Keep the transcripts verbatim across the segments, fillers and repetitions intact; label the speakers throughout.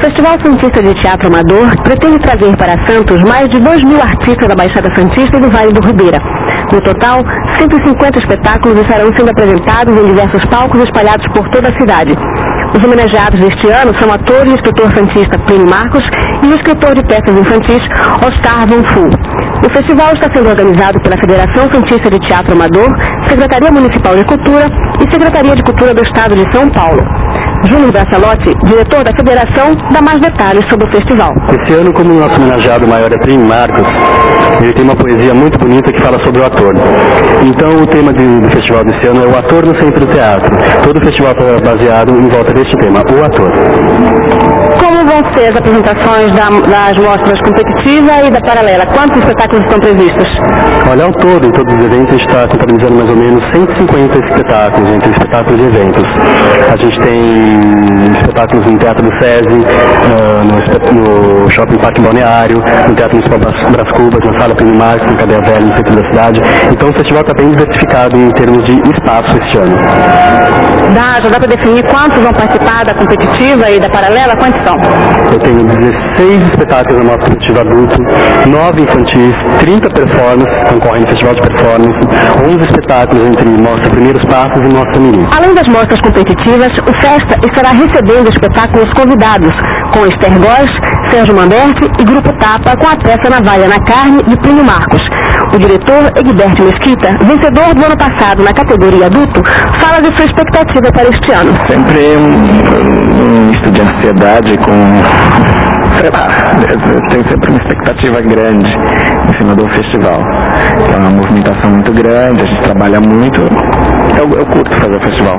Speaker 1: Festival Santista de Teatro Amador pretende trazer para Santos mais de dois mil artistas da Baixada Santista e do Vale do Ribeira. No total, cento e cinquenta espetáculos estarão sendo apresentados em diversos palcos espalhados por toda a cidade. Os homenageados deste ano são o ator e escritor santista Plínio Marcos e o escritor de peças infantis Oscar Von Fu. O festival está sendo organizado pela Federação Santista de Teatro Amador, Secretaria Municipal de Cultura e Secretaria de Cultura do Estado de São Paulo. Júnior Bracalotti, diretor da Federação, dá mais detalhes sobre o festival.
Speaker 2: Esse ano, como o nosso homenageado maior é Plínio Marcos, ele tem uma poesia muito bonita que fala sobre o ator. Então o tema de, do festival desse ano é o ator no centro do teatro. Todo o festival está baseado em volta deste tema, o ator.
Speaker 1: Como vão ser as apresentações da, das mostras competitiva e da paralela? Quantos espetáculos estão previstos?
Speaker 2: Olha, ao todo, em todos os eventos, a gente está contabilizando mais ou menos cento e cinquenta espetáculos, entre espetáculos e eventos. A gente tem espetáculos no Teatro do SESI, uh, no, no Shopping Parque Balneário, no Teatro Municipal Brás Cubas, na Sala Plínio Marcos, na Cadeia Velha, no centro da cidade. Então o festival está bem diversificado em termos de espaço este ano.
Speaker 1: Dá, já dá para definir quantos vão participar da competitiva e da paralela? Quantos são?
Speaker 2: Eu tenho dezesseis espetáculos na nossa competitiva adulto, nove infantis, trinta performances, concorrem no festival de performance, onze espetáculos entre mostra primeiros passos e mostra mirim.
Speaker 1: Além das mostras competitivas, o Festa estará recebendo espetáculos convidados, com Esther Góes, Sérgio Manberti e Grupo Tapa, com a peça Navalha na Carne, de Plínio Marcos. O diretor, Egberto Mesquita, vencedor do ano passado na categoria adulto, fala de sua expectativa para este ano.
Speaker 3: Sempre um, um misto de ansiedade com... sei lá, tem sempre uma expectativa grande em cima do festival. É uma movimentação muito grande, a gente trabalha muito. Eu, eu curto fazer o festival.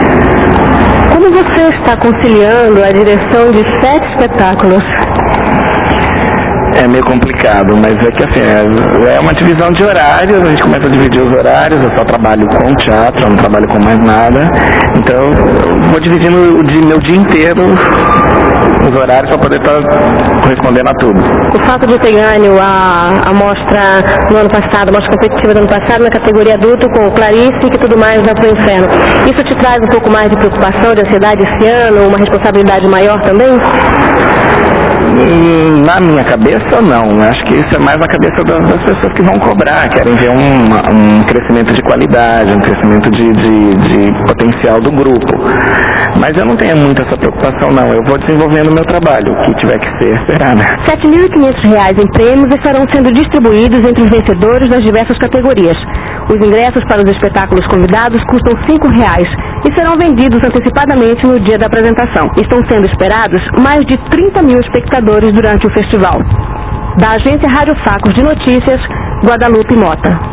Speaker 1: Como você está conciliando a direção de sete espetáculos?
Speaker 3: É meio complicado, mas é que assim, é, é uma divisão de horários, a gente começa a dividir os horários, eu só trabalho com teatro, eu não trabalho com mais nada, então eu vou dividindo o dia, meu dia inteiro os horários para poder estar correspondendo a tudo.
Speaker 1: O fato de ter ganho a, a mostra no ano passado, a mostra competitiva do ano passado, na categoria adulto, com Clarice, que tudo mais vai para o inferno, isso te traz um pouco mais de preocupação, de ansiedade esse ano, uma responsabilidade maior também?
Speaker 3: Na minha cabeça, não. Acho que isso é mais na cabeça das, das pessoas que vão cobrar, querem ver um, um crescimento de qualidade, um crescimento de, de, de potencial do grupo. Mas eu não tenho muito essa preocupação, não. Eu vou desenvolvendo o meu trabalho. O que tiver que ser, será, né?
Speaker 1: sete mil e quinhentos reais em prêmios estarão sendo distribuídos entre os vencedores das diversas categorias. Os ingressos para os espetáculos convidados custam cinco reais e serão vendidos antecipadamente no dia da apresentação. Estão sendo esperados mais de trinta mil espectadores durante o festival. Da agência Rádio Facos de Notícias, Guadalupe Mota.